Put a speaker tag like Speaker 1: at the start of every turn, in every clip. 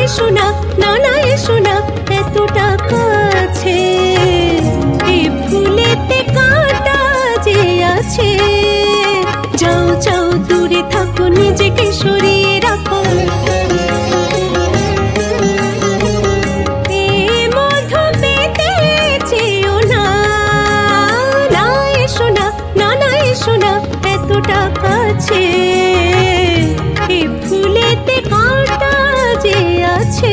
Speaker 1: এসো না, না না এসো না, এতটা কাছে। এই ফুলেতে কাঁটা যে আছে, যাও যাও দূরে থাকো, নিজেকে সরিয়ে রাখো। মধু পেতে চেও না, না এসো না, না না এসো না, এতটা কাছে। এই ফুলেতে কাঁটা যে আছে।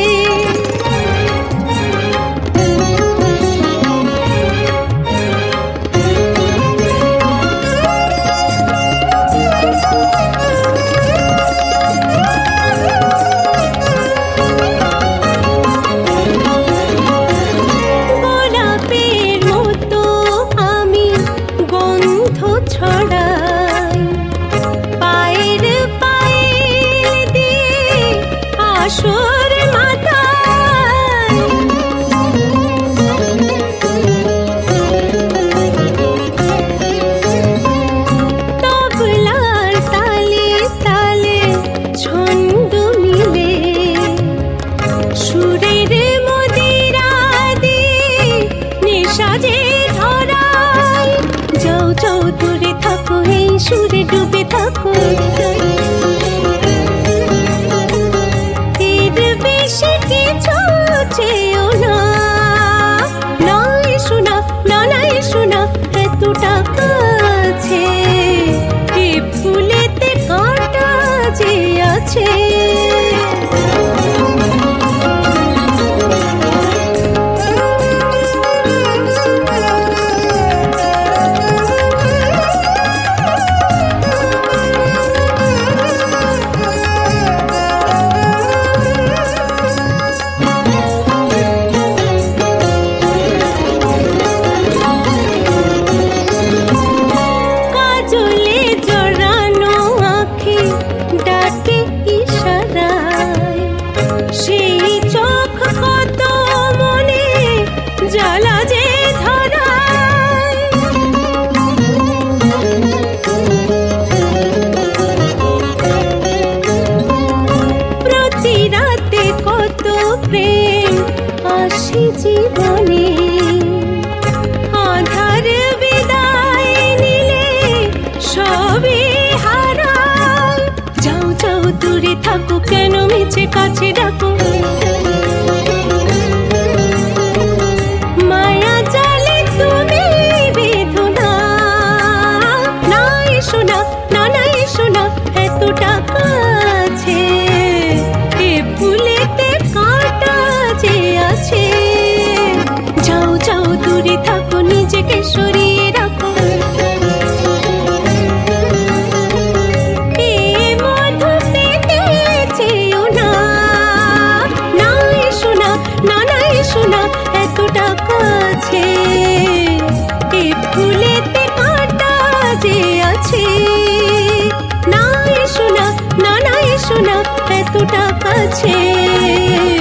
Speaker 1: গোলাপের মতো আমি গন্ধ ছড়াই, পায়ের পায়েল দিয়ে আসর মাথায়। তবলার তালে তালে ছন্দ মিলে, সুরের মদিরা দিয়ে নেশা যে ধরাই। যাও যাও দূরে থাকো, এই সুরে ডুবে থাকো। এর বেশি কিছু চেও না, না এসো না, না না এসো না, এতটা কাছে। এই ফুলেতে কাঁটা যে আছে। কাজলে জড়ানো আঁখি ডাকে ইশারায়, সেই চোখ কত মনে জ্বালা যে ধরায়। প্রতি রাতে কত প্রেম আসে জীবনে, আধার বিদায় নিলে সবই হারায়। যাও যাও দূরে থাকো, কেন মিছে কাছে ডাকো। মায়া জালে তুমি বেঁধো না, না এসো না, না না এসো না, এতটা কাছে। এ ফুলেতে কাঁটা যে আছে, যাও যাও দূরে থাকো, নিজেকে সরিয়ে রাখো। মধু পেতে চেও না, না এসো না, না না এসো না, এতটা কাছে। এ ফুলেতে কাঁটা যে আছে, না এসো না, না না এসো না, এতটা কাছে।